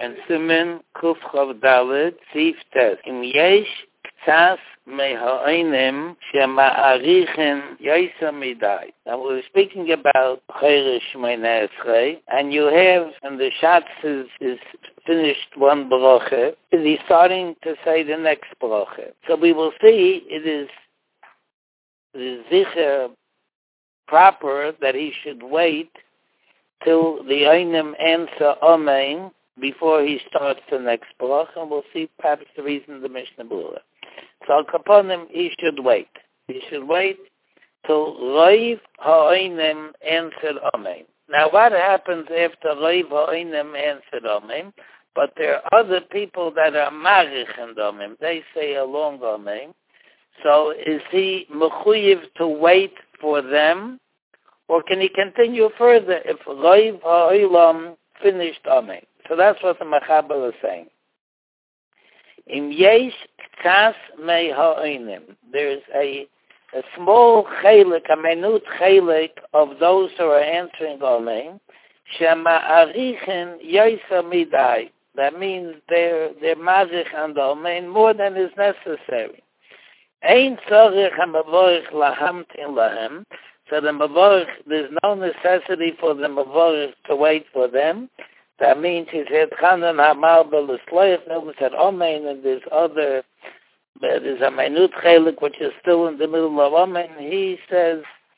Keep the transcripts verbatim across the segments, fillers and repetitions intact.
and Simen Kuf Chav Dalet Sif Tes. Im Yesh Ktsas Meha'onim Shema'arichen Yoisa Midai. Now we're speaking about Chayre Shmona Esrei, and you have, and the Shatz is, is finished one bracha, and he's starting to say the next bracha. So we will see it is it is sicher proper that he should wait till the Einim answer Amen before he starts the next bracha, and we'll see perhaps the reason the Mishnah Berurah. So upon him, he should wait. He should wait till Reiv Ha'onim answered Amen. Now what happens after Reiv Ha'onim answered Amen? But there are other people that are Marich and Amen. They say a long Amen. So is he mechuyev to wait for them? Or can he continue further if Reiv Ha'olam finished Amen? So that's what the Mechaber is saying. Im yesh ktas mei ha'onim. There's a, a small chelik, a minute chelik of those who are answering Amen. Shema'arichen yoisa midai. That means they're, they're mazich and Amen more than is necessary. Ein tzorich ha'mavorich lahamtin lahem. So the mavorich, there's no necessity for the mavorich to wait for them. That means he said, Chanan Hamar B'Lisloich, Milton said, Amen, and there's other, there's a minute chelik, which is still in the middle of Amen. He says,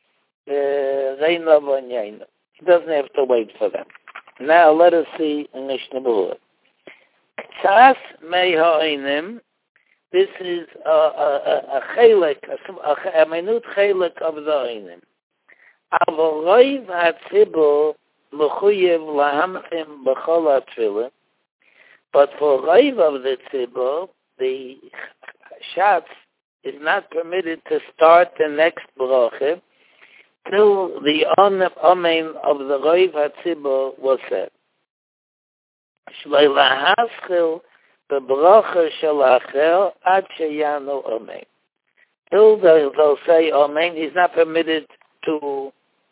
Reina V'Nyaina. He doesn't have to wait for them. Now let us see in Mishnah Berurah. Ktsas Mei Ha'onim, this is a, a, a chelik, a, a minute chelik of the Oinim. Aval Reiv HaTzibur Mechuyev lahamtim b'chol ha'tefillah, but for Reiv of the tzibur, the Shatz is not permitted to start the next bracha till the Amen of the Reiv HaTzibur was said. Shloi lahaschil b'bracha shel acher ad sheyanu Amen. Till they'll say Amen, he's not permitted to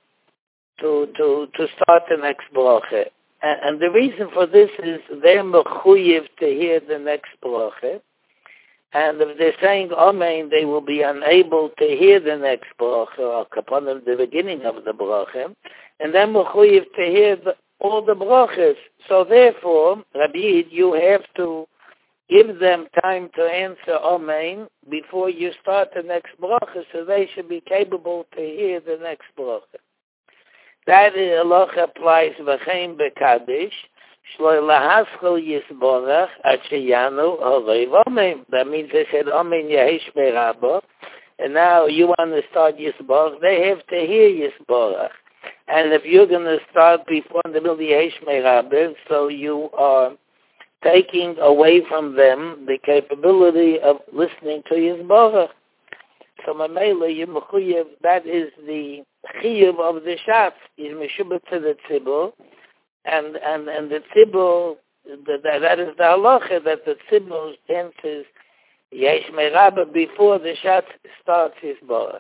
to to to start the next bracha. And, and the reason for this is they're mechuyev to hear the next bracha. And if they're saying Amen, they will be unable to hear the next bracha, or upon the beginning of the bracha. And then mechuyev to hear the, all the brachas. So therefore, Rabbi Yid, you have to give them time to answer Amen before you start the next bracha, so they should be capable to hear the next bracha. That halacha applies v'chein b'kadish, shloi lahaschel yisborach ad sheyanu ha'reiv Amen. That means they said Amen yehesh me'rabo, and now you want to start yisborach, they have to hear yisborach. And if you're going to start before the middle yehesh me'rabo, so you are taking away from them the capability of listening to yisborach. So Mamela Yemechuyev, that is the chiyuv of the Shatz, is meshubah to the tzibur, and and and the tzibur, that that is the halacha that the tzibur answers yesh me'raba before the Shatz starts his borach.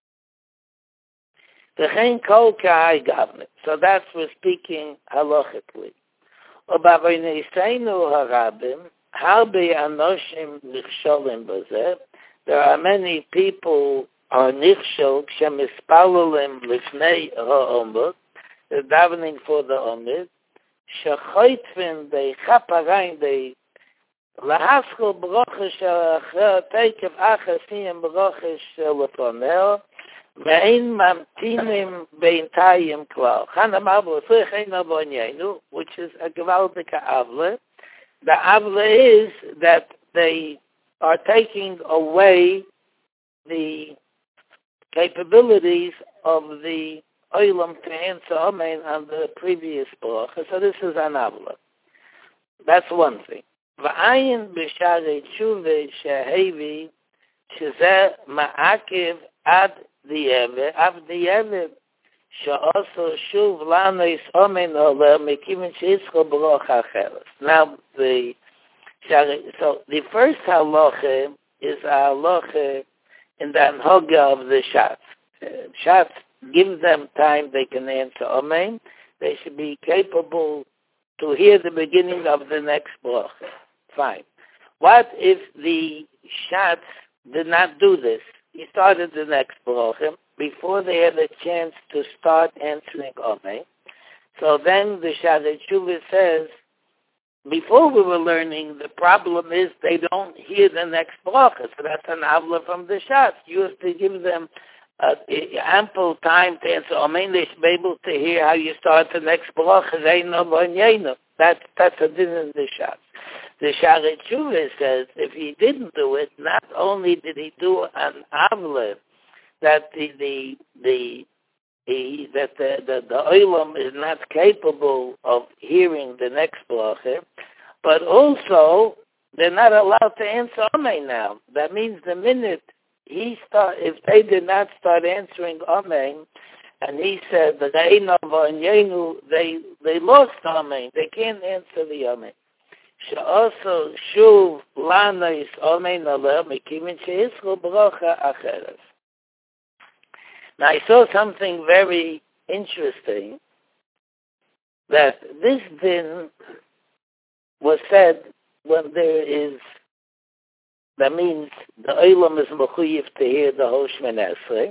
V'chein kol ka'ai gavne. So that's we're speaking halachically. Ubavoneseinu harabim harbe anoshim nichsholim b'zeh. There are many people are nichshol shemispalalim lifnei ha'omud. They're davening for the omid. Shechoitvin they chaparayim they lahaskol bracha shalacher teikev achasiyim bracha shalafonel ve'in mamtinim beintayim klal. Chanam avle tzrich ein avonyenu, which is a gewaltige avle. The avle is that they are taking away the capabilities of the Olam to answer Amen on the previous bracha. So this is an avla. That's one thing. V'ayin b'sharei tshuva shehevi shezeh ma'akiv ad di'evet av di'evet she'oso shuv lanos Amen oler mekivin she'ischo bracha acheres. Now the So the first halacha is a halacha in the anhoga of the Shatz. Uh, Shatz gives them time, they can answer Amen. They should be capable to hear the beginning of the next bracha. Fine. What if the Shatz did not do this? He started the next bracha before they had a chance to start answering Amen. So then the Shadei Tshuva says, before we were learning, the problem is they don't hear the next bracha. So that's an avla from the Shatz. You have to give them uh, ample time to answer Amen. They should be able to hear how you start the next bracha. That's, that's a din in the Shatz. The Shadei Tshuva says if he didn't do it, not only did he do an avla that the the the, the that the, the the olam is not capable of hearing the next bracha, but also they're not allowed to answer Amen now. That means the minute he start, if they did not start answering Amen, and he said that they they they lost Amen, they can't answer the Amen. Also, shuv lanos Amen aleh mikivin sheisru bracha acheres. Now, I saw something very interesting, that this din was said when there is, that means the olam is mechuyev to hear the whole Shemini Esrei.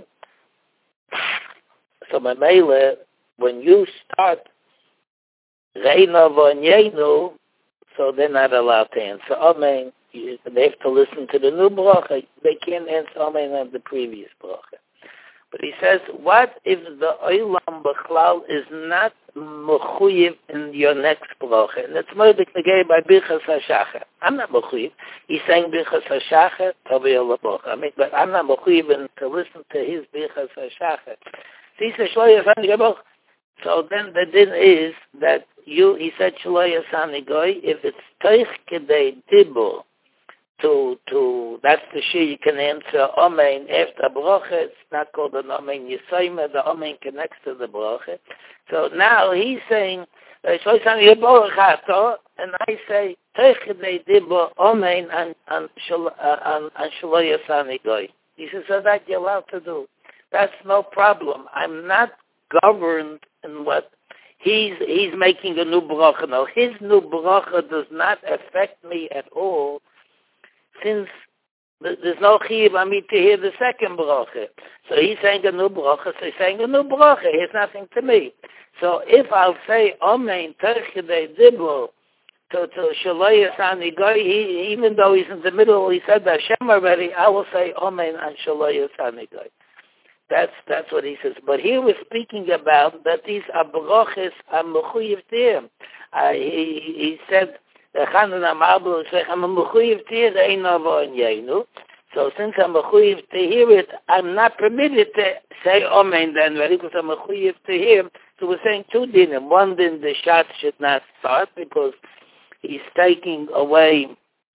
So, Mamela, when you start Reina V'Onyenu, so they're not allowed to answer Amen. They have to listen to the new bracha. They can't answer Amen on the previous bracha. But he says, what if the Olam B'chlal is not mechuyev in your next bracha? And it's more negay by Birchas HaShachar. I'm not mechuyev. He's saying Birchas HaShachar, Tovei Olabocha. I mean, but I'm not mechuyev to listen to his Birchas HaShachar. So he says, Shlo Yasani Goy. So then the din is that you, he said, Shlo Yasani Goy, if it's Teich Kedei Dibur, To, to, that's the shir you can answer Amen after bracha. It's not called an Amen Yisayma. The Amen connects to the bracha. So now he's saying, and I say, Techidei Dibur Amen and and Shelo Yasani Goy. He says, so that you're allowed to do. That's no problem. I'm not governed in what he's he's making a new bracha. No, his new bracha does not affect me at all, since there's no chiyuv on me to hear the second bracha. So he's saying a new bracha, so he's saying a new bracha. He has nothing to me. So if I'll say Amen Terchidei Dibur to to Shelo Yasani Goy, even though he's in the middle, he said Hashem already, I will say Amen and Shelo Yasani Goy. That's that's what he says. But here we're speaking about that these brachas are mechuyev to him. Uh, he he said. So since I'm mechuyev to hear it, I'm not permitted to say Amen then, because I'm mechuyev to hear. So we're saying two dinim. One din, the Shatz should not start because he's taking away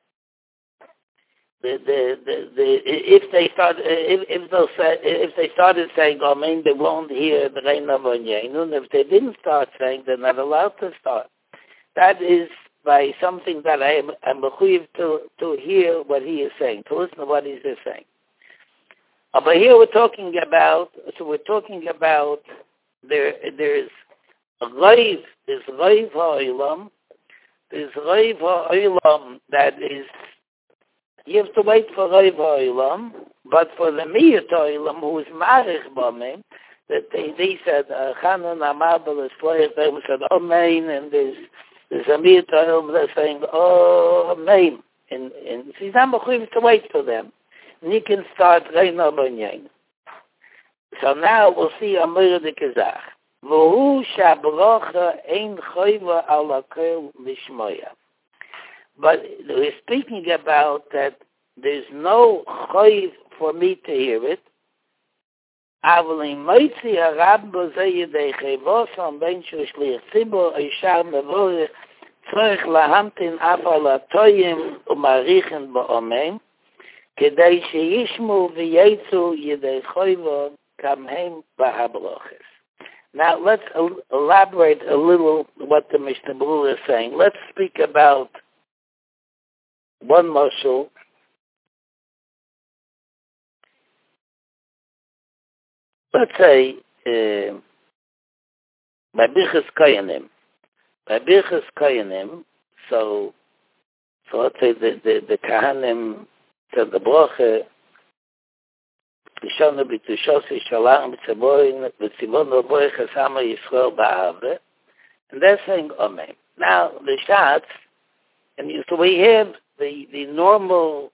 the the the, the if they start if if they if they started saying Amen, they won't hear the Reina V'Onyenu. And if they didn't start saying, they're not allowed to start. That is by something that I am I'm mechuyev to to hear what he is saying, to listen to what he is saying. Uh, but here we're talking about, so we're talking about there there's Reiv, there's Reiv HaOlam, there's Reiv HaOlam that is, you have to wait for Reiv HaOlam, but for the Miyat HaOlam who is Marich B'Amen, that they, they said, Chanan Amabel is Floyach, they said Amen, and there's There's a Miyat HaOlam that's saying, oh, Amen. And, and he's not mechuyev to wait for them. And he can start Reina V'Onyenu. So now we'll see Amir de Kazach. V'hu shabracha ein choyva ala kol lishmoya. But we're speaking about that there's no choyv for me to hear it. אבל אם מויצי הרב בזה ידי חייבוסם בין שהוא שליח ציבור אישר מבורך צריך להמתין אף על הטויים ומעריכן באומן כדי שישמו וייצו ידי חייבו כמהם בהברוכס. Now let's elaborate a little what the Mishnah Berurah is saying. Let's speak about one mashal. Let's say, uh, by Birchas Koyanim, by Birchas Koyanim, so, so let's say the, the, the Kahanim said the Broche, Rishonu b'Tushosi Shalach b'Tzivoin b'Tzivon Roboy Chasama Yisrael ba'Ave, and they're saying Amen. Now, the Shatz, and so we have the, the normal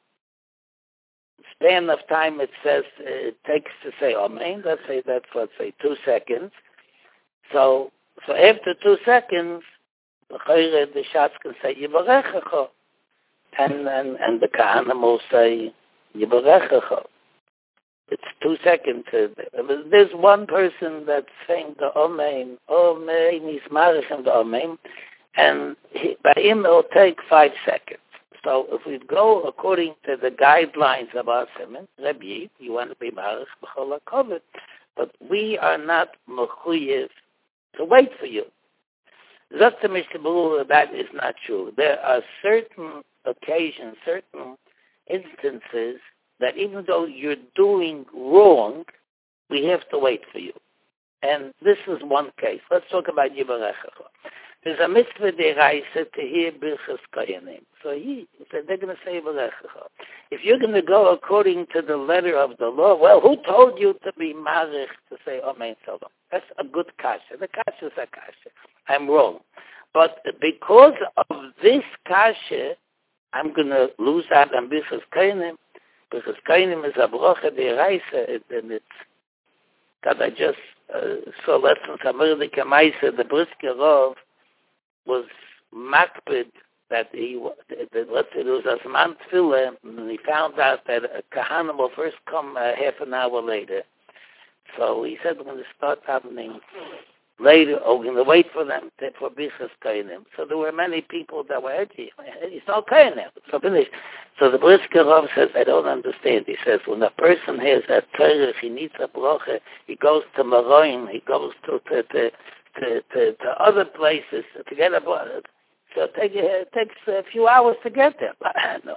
span of time it says uh, it takes to say Amen. Let's say that's, let's say, two seconds. So, so after two seconds, the Shatz can say Yivarechecho, and, and, and the Kahanim will say Yivarechecho. It's two seconds. There's one person that's saying the Amen, Amen, he's marichem the Amen, and he, by him it'll take five seconds. So if we go according to the guidelines of our Simon, Rabbi, you want to be marich b'chol hakovod, but we are not mechuyev to wait for you. Zot the Mishnah Berurah, that is not true. There are certain occasions, certain instances that even though you're doing wrong, we have to wait for you. And this is one case. Let's talk about Yivarechecho. There's a mitzvah deraisa to hear Birchas Koyanim. So he said they're going to say Yivarechecho. If you're going to go according to the letter of the law, well, who told you to be marich to say Amen Shalom? That's a good kasha. The kasha is a kasha. I'm wrong. But because of this kasha, I'm going to lose out on Birchas Koyanim. Because Kainim is a brocha deraisa, and it's that I just uh, saw lessons America Maisa, the Brisker Rov was makpid that he, that, let's say there was a man tefillah, and he found out that a Kahana will first come uh, half an hour later. So he said, we're going to start happening later, or we're going to wait for them to, for Birchas Koyanim. So there were many people that were edgy. It's not Koyanim. So finished. So the Brisker Rav says, I don't understand. He says, when a person has a Torah, he needs a bracha, he goes to Maroim, he goes to to, to, to, to, to other places to get a bracha. So it, take, it takes a few hours to get there. No.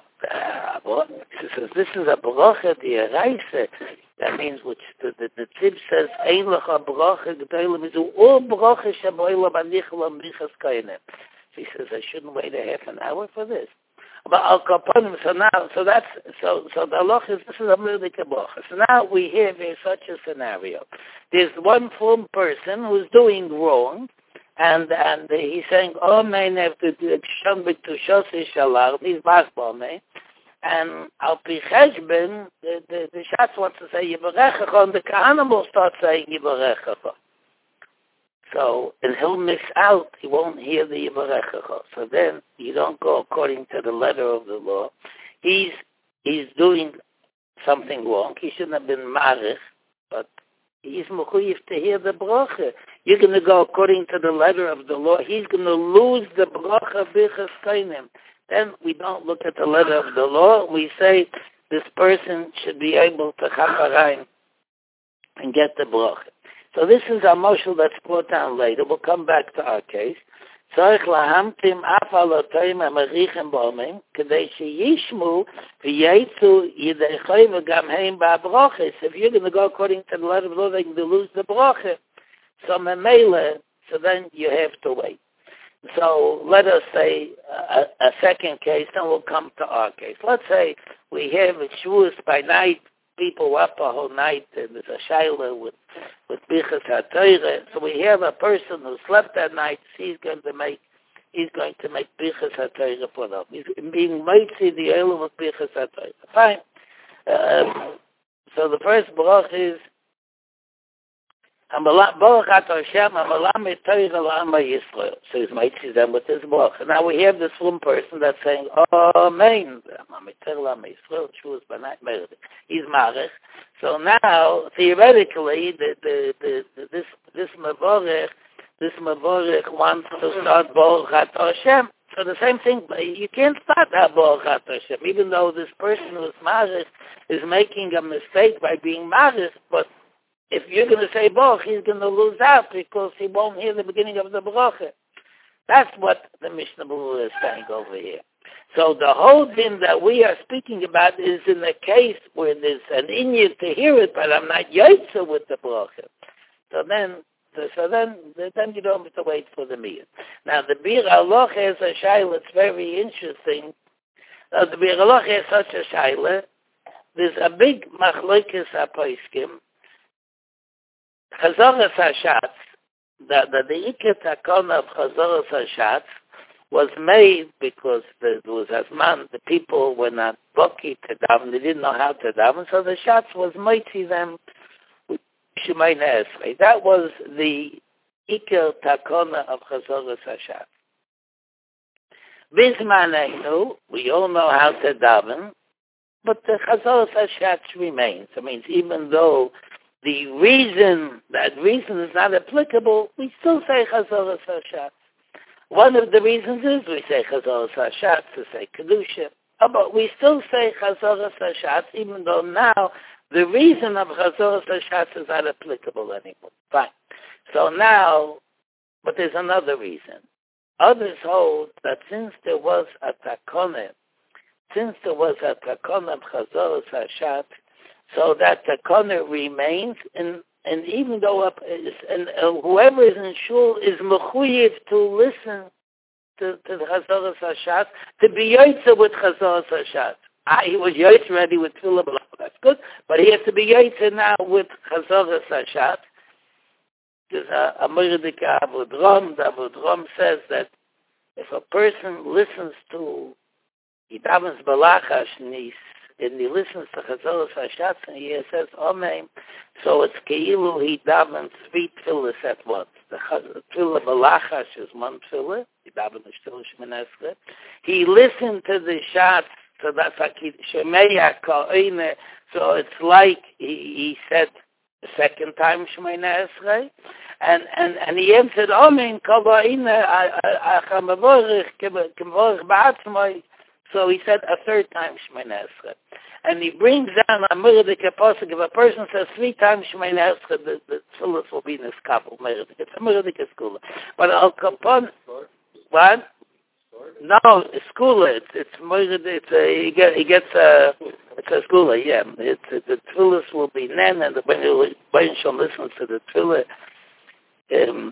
He says, this is a bracha d'oraisa. That means, which the, the, the tip says, Ein lecha bracha g'dolim mizu, or bracha shaboilam anichlam bichas koyanim. He says, I shouldn't wait a half an hour for this. But al kaponim, so now, so that's, so, so the halach is, this is a murdik bracha. So now we have a, such a scenario. There's one firm person who's doing wrong, and, and he's saying, oh, man, have to do shon b'tushosi shalar, he's basbal, man. And al pi cheshben, the, the, the Shatz wants to say Yivarechecho, and the Kahanim will start saying Yivarechecho. So, and he'll miss out, he won't hear the Yivarechecho. So then, you don't go according to the letter of the law. He's, he's doing something wrong. He shouldn't have been marich, but he's mechuyev to hear the bracha. You're going to go according to the letter of the law. He's going to lose the bracha Birchas Koyanim. Then we don't look at the letter of the law. We say this person should be able to chaparayim and get the bracha. So this is a moshel that's brought down later. We'll come back to our case. Tzarich lahamtim af alotoim hamarichem b'omim kedei sheyishmu v'yetzu yideichoi v'gam heim ba'broches. If you're going to go according to the letter of the law, they're going to lose the bracha. So memele, so then you have to wait. So let us say a, a second case, then we'll come to our case. Let's say we have a Shavuos by night, people up a whole night, and there's a shayla with, with Birchas HaTorah. So we have a person who slept that night, he's going to make he's going to make Birchas HaTorah for them. He's being mitzi the oil with Birchas HaTorah. Fine. Um, so the first bracha is Baruch Atah Hashem, Hamalam Torah L'Am Yisrael. So he's mitzi them with this bracha. Now we have this one person that's saying, Amen. Torah L'Am Yisrael, Shavuos b'nait Meredith. He's marich. So now, theoretically, the, the, the, the, this this mavorech, this mavorech wants to start Baruch Atah Hashem. So the same thing, you can't start that Baruch Atah Hashem, even though this person who's marich is making a mistake by being marich, but if you're going to say Baruch, he's going to lose out because he won't hear the beginning of the bracha. That's what the Mishnah Berurah is saying over here. So the whole thing that we are speaking about is in the case where there's an inyan to hear it, but I'm not yotze with the bracha. So then So then, then you don't have to wait for the meal. Now, the Bir Alocha is a shaila. It's very interesting. Now, the Bir Alocha is such a shaila. There's a big machlokes hapoiskim. Chazoras Hashatz, that the, the Iker Takona of Chazoras Hashatz was made because there was Asman, the people were not lucky to daven, they didn't know how to daven, so the Shatz was mighty them with Shemayna Esrei. That was the Iker Takona of Chazoras Hashatz. Bismanenu, we all know how to daven, but the Chazoras Hashatz remains. I mean, even though the reason, that reason is not applicable, we still say Chazoras Hashatz. One of the reasons is we say Chazoras Hashatz to say Kedusha, but we still say Chazoras Hashatz, even though now the reason of Chazoras Hashatz is not applicable anymore. Fine. So now, but there's another reason. Others hold that since there was a Takona, since there was a Takona of Chazoras Hashatz, so that the Takona remains, and and even though uh, and uh, whoever is in shul is mechuyev to listen to, to the Chazoras Hashatz, to be yotze with Chazoras Hashatz. Ah, he was yotze ready with Tefillah, that's good, but he has to be yotze now with Chazoras Hashatz. There's a, a Mordechai Avodrom. The Avodrom says that if a person listens to Yidavens Balachash Nis, and he listens to Chazoras Hashatz, and he says Amen, so it's Keilu he davens three tefillahs at once. The Tefillah Balachash is one tefillah, he davens the Tefillah Shemoneh Esrei. He listened to the Shatz, so that's like Shemeya Ka'ine, so it's like he, he said the second time Shemoneh Esrei, and and and he answered Amen Ka'ine Achamavorich Kevorich Ba'atzmai. So he said a third time Shemoneh Esrei. And he brings down a Mordechai Pasuk. If a person says three times Shemoneh Esrei, the, the tefillah will be in his kabel. It's a Mordechai school. But Al Kapon, what? No, it's school. It's it's Mordechai. It's a he gets he gets a it's a school. Yeah, it's the tefillah will be nen, and the Ben shall listen to the tefillah. Um,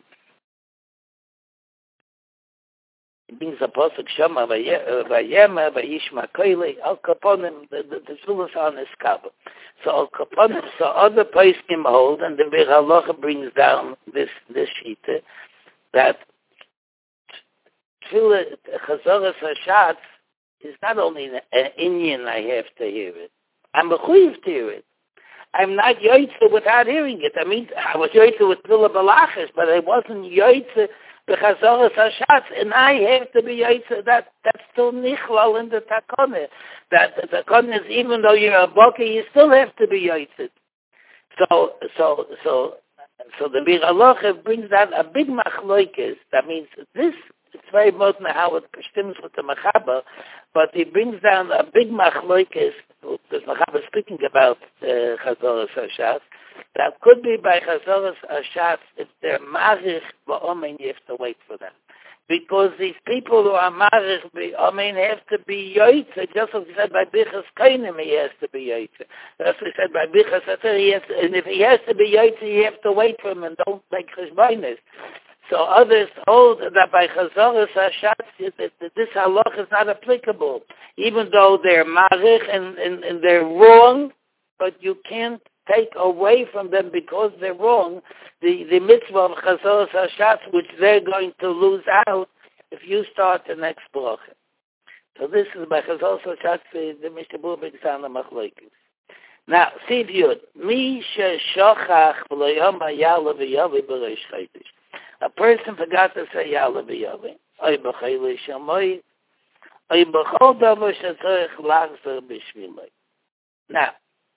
It means a pasuk Shama vayema vayishma koile al kaponim, the the tefillah on his kabel. So al kaponim, so other poskim hold, and the Bir Halacha brings down this this shita that tefillah Chazoras Hashatz is not only an Indian. I have to hear it. I'm mechuyev to hear it. I'm not yoytze without hearing it. I mean, I was yoytze with tefillah Balachash, but I wasn't yoytze the Chazoras Hashatz, and I have to be Yaitse. That that's still nichlal in the Takone. That the Takone is, even though you're a Boki, you still have to be Yaitse. So so so so the Bir Halacha brings down a big machloikes. That means this. It's very important how it stems with the Mechaber, but he brings down a big machloikes. The Mechaber speaking about uh, Chazoras Hashatz. That could be by Chazoras Hashatz if they're marich ba'omen, you have to wait for them. Because these people who are marich ba'omen have to be yoytze, just as we said by Bichas Kainim, he has to be yoytze. That's what we said by Bichas Ater, he has to, and if he has to be yoytze, you have to wait for him and don't make cheshbonos. So others hold that by Chazoras Hashatz, this halach is not applicable, even though they're marich and, and, and they're wrong, but you can't take away from them because they're wrong the, the mitzvah of Chazoras Hashatz, which they're going to lose out if you start the next bracha. So this is by Chazoras Hashatz, the Mishnah Berurah brings down the machlokes. Now, see if you Mi she'shachach v'lo yoma yala v'yavi b'reish chodesh. A person forgot to say yala v'yavi. Oy b'chayli shamoy. Oy b'chol davar she'tzorech lachzor b'shviloi. Now,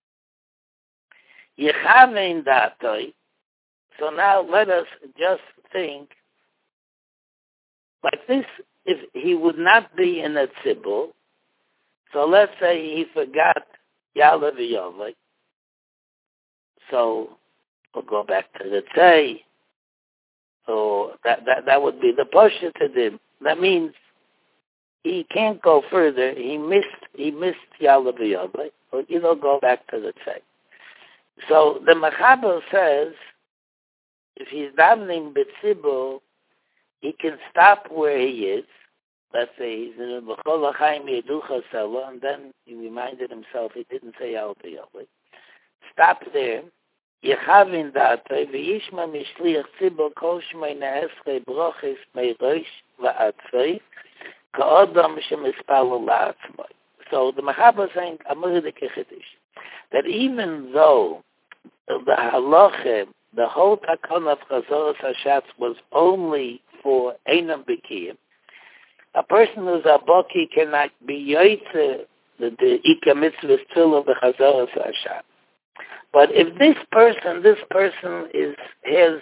Yechavein datoi. So now let us just think like this. If he would not be in a tzibur, so let's say he forgot Yala v'Yovai. So we'll go back to the Tzei. So that, that, that would be the Pasha to them. That means he can't go further. He missed he missed Yala v'Yovai. So you know, go back to the Tzei. So the Mechaber says if he's davening b'tzibur, he can stop where he is. Let's say he's in the B'chol HaChaim Yeducha Sela, and then he reminded himself he didn't say Al B'Yavai. Stop there. Yechavin Datei v'yishma mishliach tzibur kol shmei na'eschei brochis meirosh va'atzvei ka'odam shemispalo la'atzmai. So the Mechaber is saying, that even though the halacha, the whole takon of Chazoros HaShatz was only for Einam B'kiyim, a person who's a boki cannot be yoytze the, the Ika Mitzvah still of the Chazoros HaShatz. But if this person, this person is has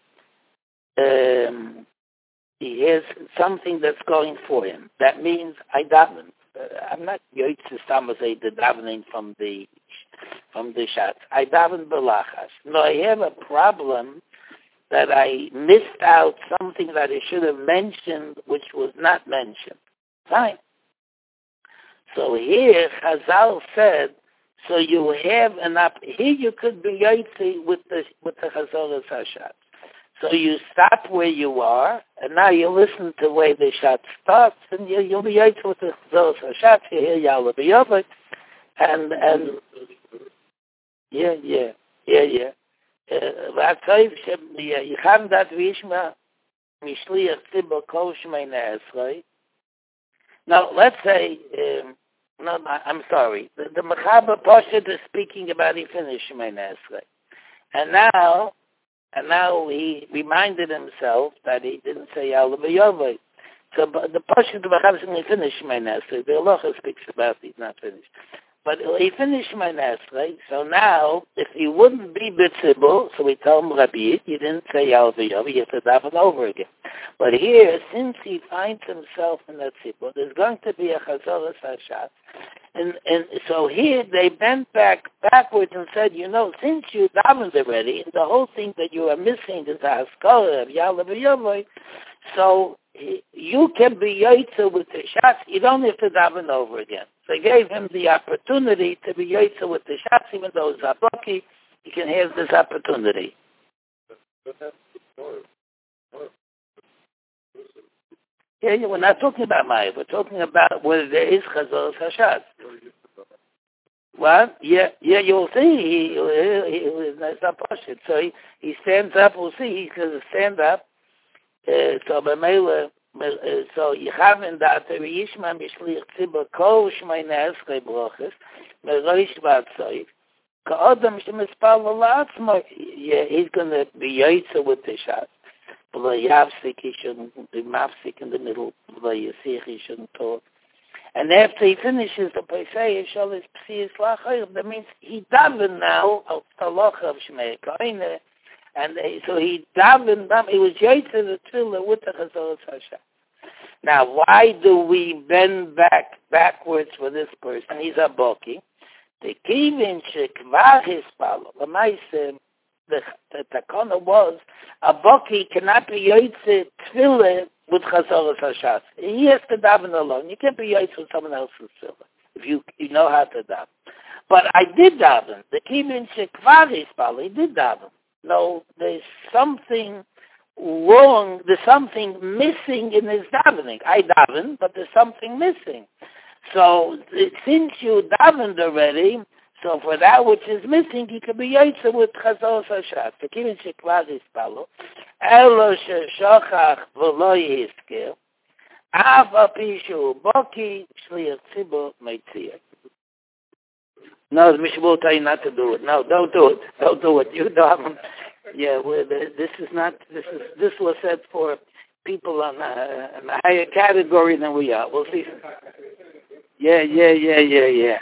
um, he has something that's going for him, that means I daven. Uh, I'm not yoytze stamazay the davening from the from the Shatz. I daven belachas. No, I have a problem that I missed out something that I should have mentioned, which was not mentioned. Fine. So here, Chazal said, so you have an up. Here you could be yoytze with the with the Chazoros HaShatz. So you stop where you are, and now you listen to where the Shatz starts, and you, you'll be yoytze with the Chazoros HaShatz. You hear Yalla B'Yavai, and and yeah, yeah, yeah, yeah. והצויף שיחם דת וישמע משליח ציבור כל שמי נעשרי. Now, let's say, um, no, I'm sorry, the, the Mechaber Poshet is speaking about he finished Shemay Nesrei. And now, and now he reminded himself that he didn't say Yalla B'Yavai. So the Poshet of the Mechaber is saying he finished Shemay Nesrei. The Halacha speaks about he's not finished. But he finished my Nesrei, so now, if he wouldn't be B'tzibur, so we tell him, Rabbi, you didn't say Yal V'Yov, you have to daven over again. But here, since he finds himself in that Tzibur, there's going to be a Chazoros HaShatz. And, and so here, they bent back backwards and said, you know, since you davened already, and the whole thing that you are missing is the Haskalah of Yal V'Yov, so you can be yoytze with the Shatz, you don't have to daven over again. So they gave him the opportunity to be yoytze with the Shatz, even though it's Zaboki, he can have this opportunity. Yeah, yeah, we're not talking about Maya, we're talking about whether there is Chazoros HaShatz. What? Yeah, yeah, you'll see, he, he, he, it's not Poshet. So he, he stands up, we'll see, he's going to stand up. Uh, so b'meila, so Yechaven Da'atei v'yishma mishliach tzibur kol shmei na'eschei brochis merosh v'atzoif ka'odam shemispal la'atzmo. He's going to be yoytze with the Shatz. V'lo yavsik, he shouldn't be mafsik in the middle. V'lo yasich, he shouldn't talk. And after he finishes the Pesei, Yishol is P'siyas Lachayim. That means he daven now al Taloch of Shmei Koine. And they, so he davened, he was yoytze the tefillah with the Chazoros HaShatz. Now, why do we bend back backwards for this person? He's a boki. The kivin shekvar hispalo. The ma'aseh, the takana was a boki cannot be yoytze tefillah with Chazoros HaShatz. He has to daven alone. You can't be yoytze with someone else's tefillah if you you know how to daven. But I did daven. The kivin shekvar hispalo. He did daven. No, there's something wrong, there's something missing in his davening. I daven, but there's something missing. So, since you davened already, so for that which is missing, you can be yoytze with Chazoros HaShatz. The kivin shekvar hispalo, elo sheshachach v'lo yizkir, af api shu boki shliach tzibur meitzir. No, the Mishnah will tell you not to do it. No, don't do it. Don't do it. You daven. Yeah, well, this is not. This is this was said for people on a, on a higher category than we are. We'll see. Yeah, yeah, yeah, yeah, yeah.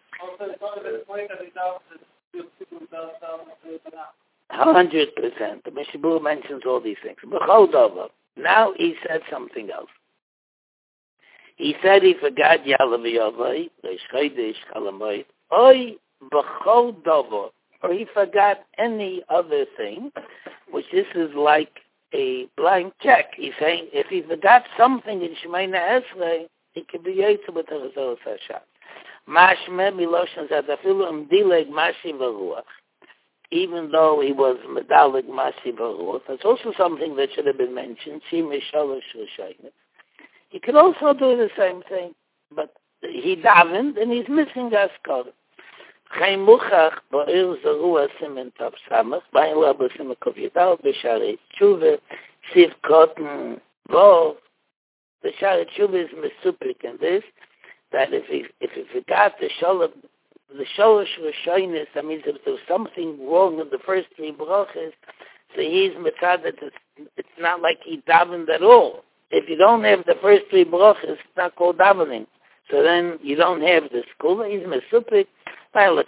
Hundred percent. The Mishnah mentions all these things. But hold over. Now he said something else. He said he forgot Yalla V'Yavai, L'Shchaydish Chalamoid, Oy B'chol Dovo, or he forgot any other thing, which this is like a blank check. He's saying if he forgot something in Shemay Na'esrei, he could be yoytze with the Chazoros HaShatz. Mashmeh Miloshen Zadafilu Im Dileg Mashi V'Ruach. even though he was Medalig Masi Baruch. That's also something that should have been mentioned. Shimi Shalosh Rishayim. You could also do the same thing, but he davened and he's missing the Askar. Chaim Muchach Ba'ir Zarua Simen Tav Samach Bain Labo Simen Kov Yidal B'Sharei Tshuva Siv Cotton Vov. The Sharei Tshuva is mesupik in this, that if he, if he forgot the Shalom, the Shalosh Rishonis, that means if there was something wrong in the first three brachas, so he's mitzad that it's, it's not like he davened at all. If you don't have the first three brachas, it's not called davening. So then you don't have the school. He's mesupik. According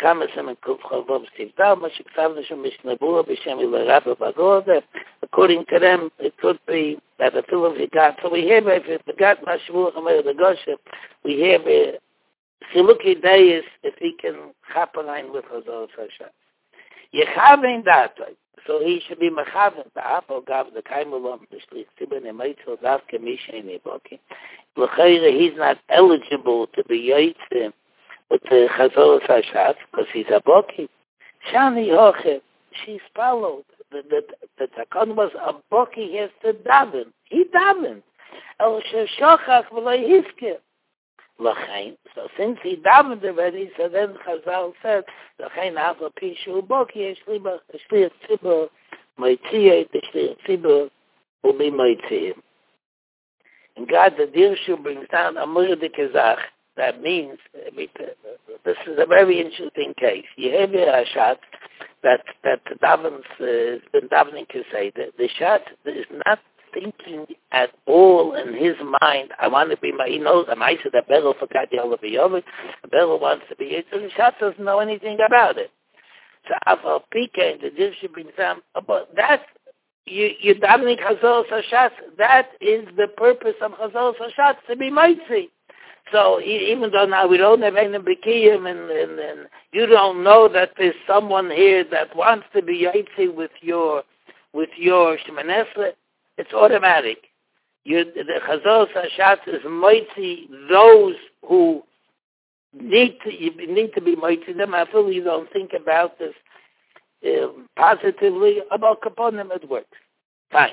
to them, it could be that a film of got. So we have, if it got Mashmuach Amir the Goshe, we have a Chiluki Deis if he can chapeline with Chazal Sashat. Yechavein Datoi. So he should be Mechaven, the Apple Gav, the Kaimulam, the Shlich Tibben, the Meitzel, Dav Kemisha, and Iboki. L'chayre, he's not eligible to be Yoitzim with the Chazal Sashat because he's a Boki. Shani Hoche, she's followed. The, the, the Takon was a Boki, he has to daven. He davened. El Sheshachach v'loi Hiskir. L'chain. So since he davened already, so then Chazal said, L'chain Ava Pishu Boki, Shliach Tzibur, Moitziyah, the Shliach Tzibur will be Moitziyah. And God, the Dirshu brings down a Murdik Ezach. That means, this is a very interesting case. You have a shot that that Davins uh, has been davening to say that the shot is not thinking at all in his mind, I want to be my, he knows, I might say that Beryl forgot the other B'Yovid, Beryl wants to be it, so the shot doesn't know anything about it. So Afal Pika, the Divshi brings down, but that, you, you davening Chazal Sashat, that is the purpose of Chazal Sashat, to be mighty. So even though now we don't have any B'Kiyim and, and, and you don't know that there's someone here that wants to be Yaitzi with your with your Shemoneh Esrei, it's automatic. You, the Chazal Sashat is Moitzi those who need to you need to be Moitzi them. I feel you don't think about this uh, positively. About Kaponim, it works. Fine.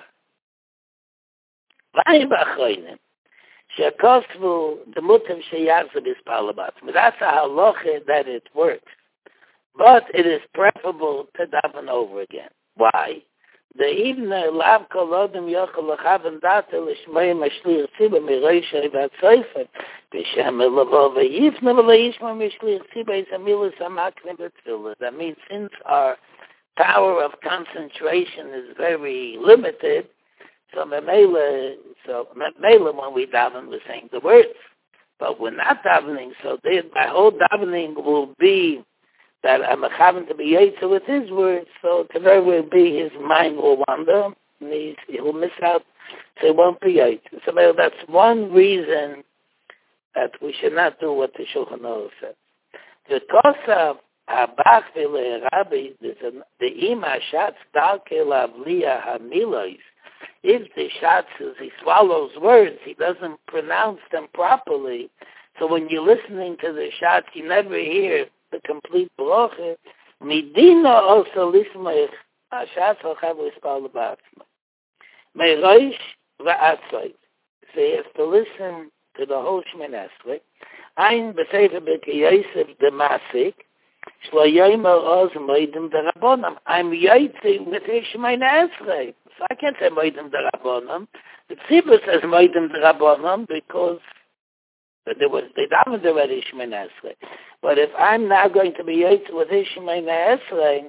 Shekosvu the mutim sheyazim is palabatim. That's a halacha that it works, but it is preferable to daven over again. Why? The evener lav kolodim yochel lechaven data l'shmei mashlir tziba mireisha v'atzayfer b'shem elavo v'yifne v'leishma mashlir tziba is a milas amakne b'tfilah. That means since our power of concentration is very limited, so Memela, so Memela, when we daven, we're saying the words. But we're not davening, so they, my whole davening will be that I'm having to be Yetzer with his words, so to very well be his mind will wander, and he's, he'll miss out, so he won't be Yetzer. So maybe that's one reason that we should not do what the Shulchan Aruch said. The Kosa Habach V'le Rabbi, the Ima Shatz Darke Lavliya Hamilois. If the shot says he swallows words, he doesn't pronounce them properly. So when you're listening to the shot, you never hear the complete bracha. Medina also lismech ashat hochav l'spal ba'atzma. Me'roish va'atzvay. So you have to listen to the whole Shemoneh Esrei. Ein b'sefer b'kei Yosef the Masik. Shlo yomer oz moedim derabonam. I'm yaitzi with his Shemoneh Esrei. So I can't say moedim derabonam. The Tzibur says moedim derabonam because there was they davened already Shemoneh Esrei. But if I'm now going to be yaitzi with his Shemoneh Esrei,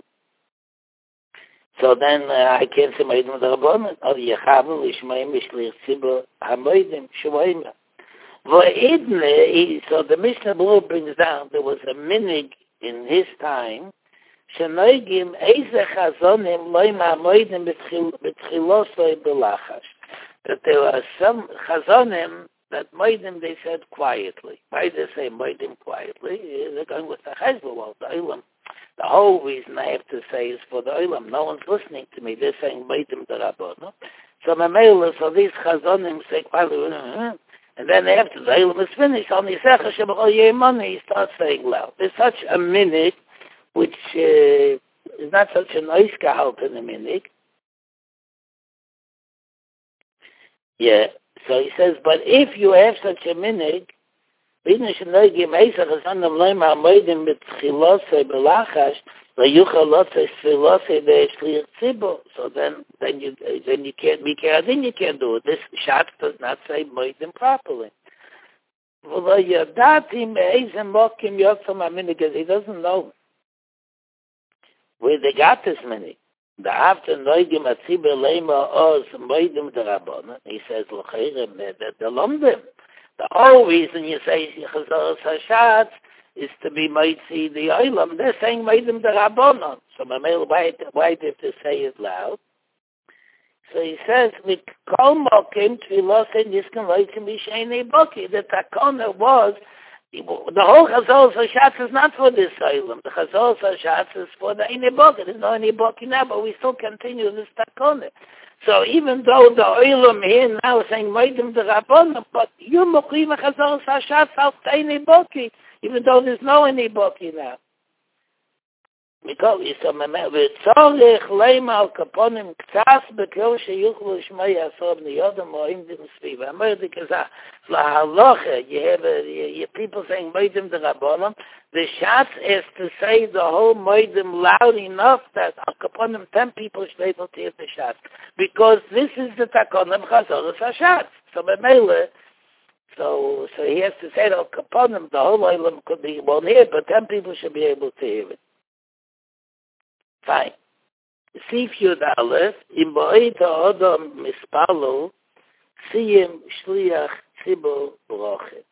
so then uh, I can't say moedim derabonam. Or yechavu l'shmoim mishlich tzibur hamoedim shmoim. V'idne, so the Mishnah Berurah brings down there was a minig in his time, shenoigim eize chazonim loima moedim betchilosoi belachash. That there were some chazonim that moedim they said quietly. Why they say moedim quietly? They're going with the chesed, well, the olam. The whole reason I have to say is for the olam. No one's listening to me. They're saying moedim derabonam. So Mamela, so these chazonim say quietly, and then after the Eilam is finished, on the Secha Shebachol Yemani, he starts saying loud. There's such a minute which uh, is not such a nice gehalten minig. Yeah, so he says, but if you have such a minig, so then, then you, then you can't be then you can't do it. This shot does not say moedim properly. Because he doesn't know where they got this many. The after noigim atzibur lema oz moedim derabbanan. He says l'chayrim that the lomdim. The whole reason you say Chazaras Hashatz is to be Moitzi the Olam. They're saying Moedim D'Rabbanan. So Mamel, why, why did they say it loud? So he says, Mikol Mokim Tfilos and Yiskan Loikim B'Sheini Boki. The Takona was, the whole Chazaras Hashatz is not for this Olam. The Chazaras Hashatz is for the Eine Boki. There's no Eine Boki now, but we still continue this Takona. So even though the Olam here now is saying Moedim D'Rabbanan, but you Mokrim Chazaras Hashatz out Eine Boki, even though there's no Eine Boki now. Because it's a v'tzorich leima al kaponim k'tas b'kol sheyuchlu shmei asob niyodam mo'im dim sviva. Amerdi kazah lahalocha. You have a, you, you people saying moedim d'Rabbanan. The Shatz is to say the whole moedim loud enough that al kaponim ten people should be able to hear the Shatz, because this is the takonim chazoros hashatz. So b'meile, so so he has to say that al kaponim the whole olam could be won't hear, but ten people should be able to hear it. Fine. Sif Yud Aleph, im Bo'et ha'odam mispalo, siyem shliach tzibur brochet.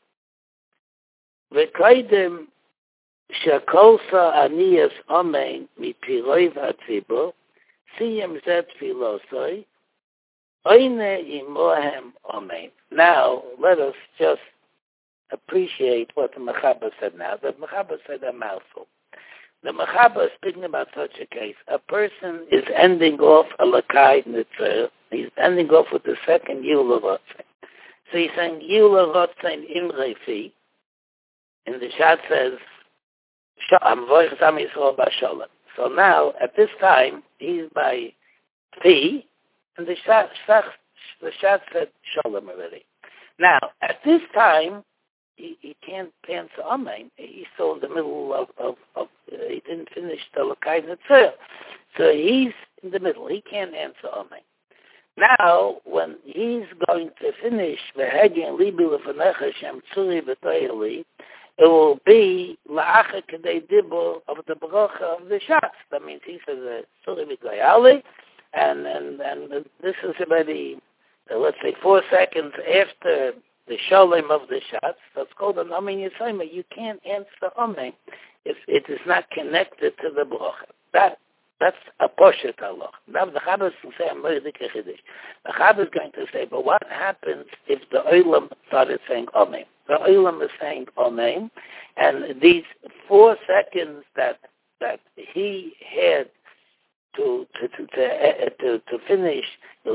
V'kaidem shakolsa aniyas omein mipiroi v'atzibur, siyem zet filosoi, oine imohem omein. Now, let us just appreciate what the Mechaber said now. The Mechaber said a mouthful. The Mechaber is speaking about such a case. A person is ending off a Lakai Nitzah. He's ending off with the second Yula Rotzein. So he's saying Yula Rotzein Imre Fi. And the Shat says, Am Voich Sam Yisrael B'Sholem. So now, at this time, he's by Fi, and the Shat, the Shat said Sholem already. Now, at this time, He, he can't answer Amen. He's still in the middle of, of, of uh, he didn't finish the Lakai Netzah. So he's in the middle. He can't answer Amen. Now, when he's going to finish V'hegin Libi L'fanecha Shem Tzuri V'toyeli, it will be La'acha Kedei Dibur of the Barucha of the Shatz. That means he says Tzuri V'toyeli, and, and, and this is already, uh, let's say, four seconds after the shalom of the Shatz. That's called an Amen Yisayma. You can't answer Amen if it is not connected to the bracha. That that's a poshet halach. Now the Chaber is going to say a murdik chiddush. The Chaber is going to say, but what happens if the Olam started saying Amen? The Olam is saying Amen, and these four seconds that that he had to to to to, uh, to, to finish the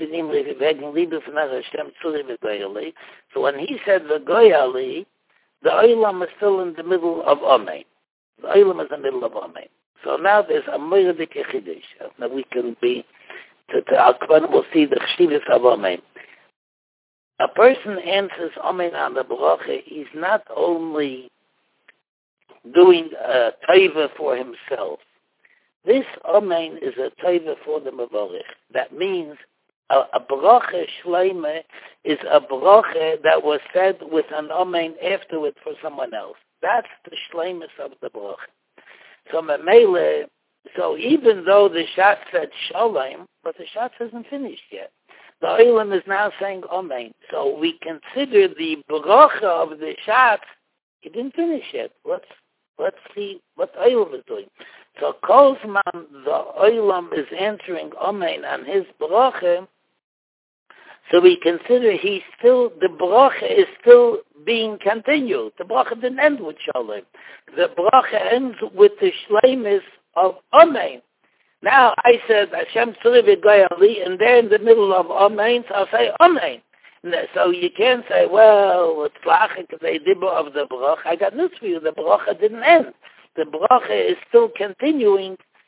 so when he said the Goyali, the Olam is still in the middle of Amen. The Olam is in the middle of Amen. So now there's a Moedik Chiddush. Now we can be to to Al-Kvan, we'll see the Chshivas of Amen. A person answers Amen on the Bracha, he's not only doing a taiva for himself. This Amen is a taiva for the Mavorich. That means a, a bracha shleima is a bracha that was said with an Amen afterward for someone else. That's the shleimus of the bracha. So Mamele, so even though the Shat said Shalom, but the Shat hasn't finished yet. The Olam is now saying Amen. So we consider the bracha of the Shat, he didn't finish yet. Let's let's see what the Olam is doing. So Kozman, the Olam is answering Amen on his bracha. So we consider he's still, the bracha is still being continued. The bracha didn't end with Shalom. The bracha ends with the shleimus of Amen. Now I said Hashem Tzuri V'Goyali, and they're in the middle of Amen, so I'll say Amen. So you can't say, well, it's La'achik Kedei Dibur of the bracha. I got news for you, the bracha didn't end. The bracha is still continuing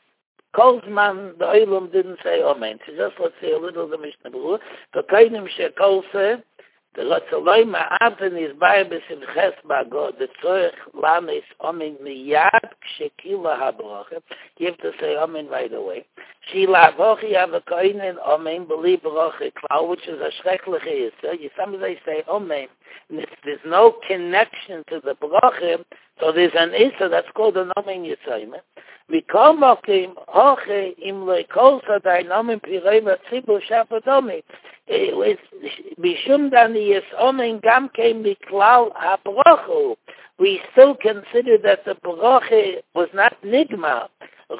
Kolzman, the Olam didn't say Amen. So just let's say a little of the Mishnah Berurah. The Kainim Shekolse, the Ratzaloi Ma'aten is Baibis in Ches Bagod, the Tzorech Lames Amen Miyad Kshekila HaBrocha. You have to say Amen right away. Shila Vochi Avakainen Amen Believe Brocha Klau, which is a Schreckliche Yisra. You sometimes say Amen, and there's no connection to the Brocha, so there's an Issa that's called an Amen Yitzayim. Mikol Mokim Hoche Im Lekol Sadayin Amen Pirei Vatzibur Shapadomi. Bishum Dani Yis Amen Gam Keim Miklal HaBrocha. We still consider that the Brocha was not Nigma. So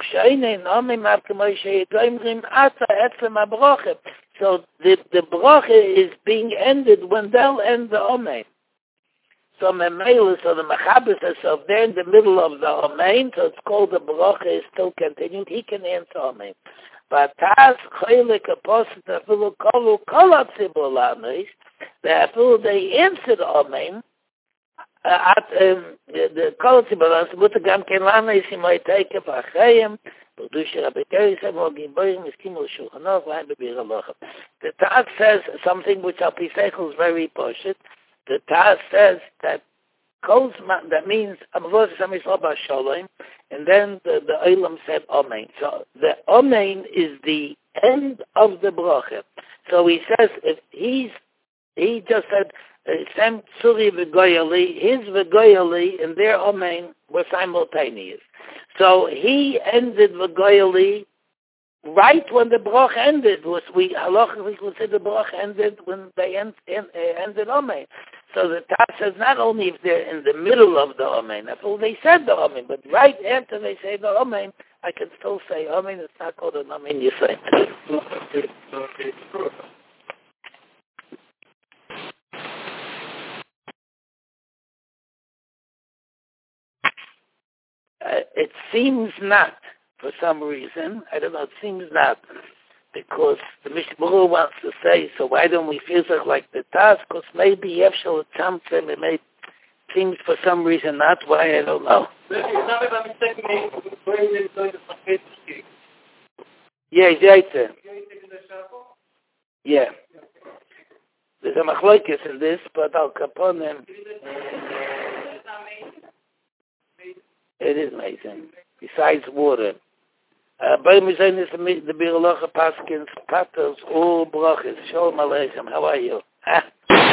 the, the bracha is being ended when they'll end the Amen. So Memela, so the Machabes is so they're in the middle of the Amen, so it's called the bracha is still continued. He can answer Amen. But Taz Chaylik Apostle Afilu Kolu Kolat Sibulamis, that they answered Amen. At the quality balance, but the gam can lana is in my take of Achayim, Producer Abekari, Samuel Gimboyim, Miskimo Shulchanov, Vaim Bebir Alocha. The Taz says something which Al Pisechel is very poshut. The Taz says that Kozman, that means Amavos Samisol Basholem, and then the, the Olam said Amen. So the Amen is the end of the bracha. So he says, if he's, he just said, Sem Tsuri V'Goyali, his V'Goyali and their Amen were simultaneous. So he ended V'Goyali right when the Brach ended. Was we halachically consider the Brach ended when they end, end, uh, ended Amen. So the Taz says not only if they're in the middle of the Amen, that's all they said the Amen, but right after they say the Amen, I can still say Amen. It's not called an Amen you say. Uh, it seems not, for some reason. I don't know, it seems not. Because the Mishnah Berurah wants to say, so why don't we feel like the task? Because maybe Yefshel Tzamtzem, it may, seems for some reason not. Why, I don't know. Yeah, he's right there. Yeah. There's a machloikis in this, but Al Kaponim. It is amazing. Besides water. By me saying this, the Biralocha Paskins, Patos, all brachas. Shalom Aleichem. How are you?